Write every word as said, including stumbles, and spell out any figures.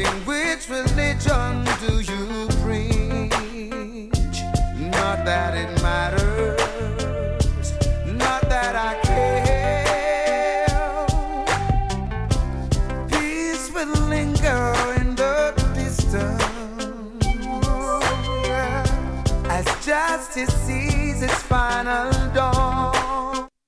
Asking which religion do you preach? Not that it matters, not that I care. Peace will linger in the distance, yeah, as justice sees its final dawn.